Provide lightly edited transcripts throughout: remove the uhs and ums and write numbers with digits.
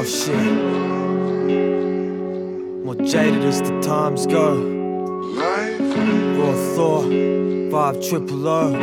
Oh shit. More jaded as the times go. Raw thought, 500.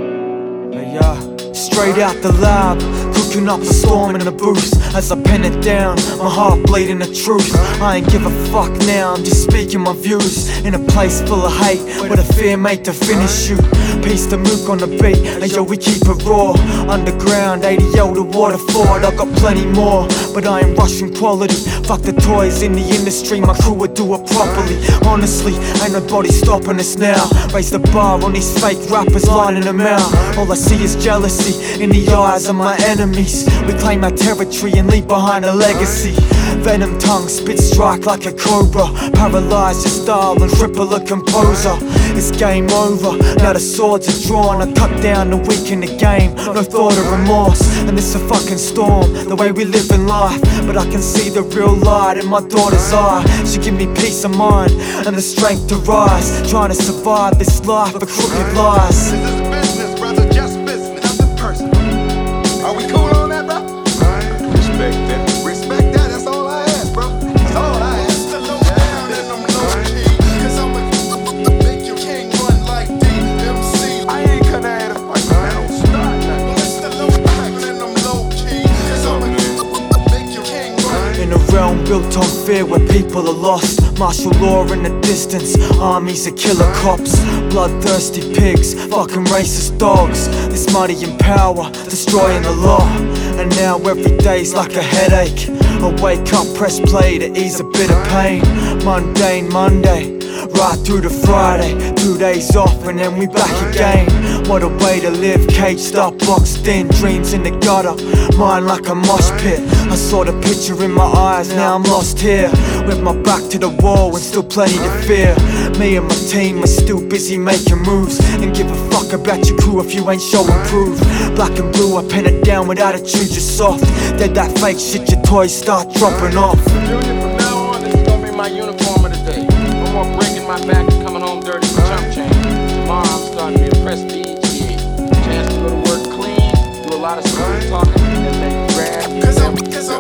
Hey, yeah. Straight out the lab, cooking up a storm in the booth. As I pen it down, my heart bleeding the truth. I ain't give a fuck now, I'm just speaking my views. In a place full of hate, where the fear made to finish you. Piece the mook on the beat, and yo, we keep it raw. Underground, 80L to Waterford, I got plenty more, but I ain't rushing quality. Fuck the toys in the industry, my crew would do it properly. Honestly, ain't nobody stopping us now. Raise the bar on these fake rappers, lining them out. All I see is jealousy in the eyes of my enemies. We claim our territory and leave behind a legacy. Venom tongue, spit strike like a cobra. Paralyze your style and cripple a composer. It's game over, now the swords are drawn. I cut down the weak in the game, no thought of remorse. And it's a fucking storm, the way we live in life. But I can see the real light in my daughter's eye. She give me peace of mind and the strength to rise. Trying to survive this life of crooked lies. This is business, brother, just business, nothing personal. Are we cool on that, bro? Respect that. Respect that, that's all I ask, bro. That's all I ask. The low down and I'm low key, cause I'ma make your king run like DMC. I ain't gonna have a fight, man. Don't start nothing. Well, it's the low down and I'm low key, cause I'ma make your king run. In a realm built on fear where people are lost. Martial law in the distance, armies of killer cops. Bloodthirsty pigs, fucking racist dogs. This money and power, destroying the law. And now every day's like a headache. I wake up, press play to ease a bit of pain. Mundane Monday, right through to Friday. 2 days off and then we back again. What a way to live, caged up, boxed in. Dreams in the gutter, mine like a mosh pit. I saw the picture in my eyes, now I'm lost here. With my back to the wall and still plenty to fear. Me and my team are still busy making moves. And give a fuck about your crew if you ain't showing proof. Black and blue, I pen it down with attitude, you're soft. Dead that fake shit, your toys start dropping off. Junior, from now on, this is gonna be my uniform of the day. No more breaking my back and coming home dirty with chump change. Tomorrow I'm starting to be a prestige kid. Chance to go to work clean, do a lot of smooth talking, and then grab. Cause I'm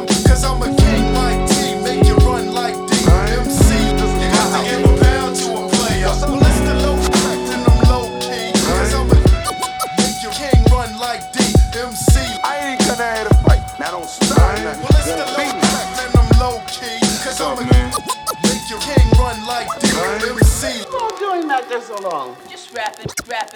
a king like T, make you run like DMC. You got to give a pound to a player. Well, it's the low fact and I'm low key, cause I'ma make your king run like DMC. I ain't gonna have a fight. Now don't start nothing. Well, it's the low fact and I'm low key, cause I'ma make your king run like DMC. How doing that there so long? Just rapping.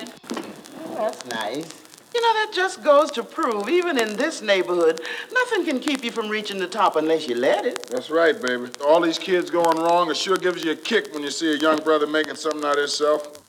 That's nice. You know, that just goes to prove, even in this neighborhood, nothing can keep you from reaching the top unless you let it. That's right, baby. All these kids going wrong, it sure gives you a kick when you see a young brother making something out of himself.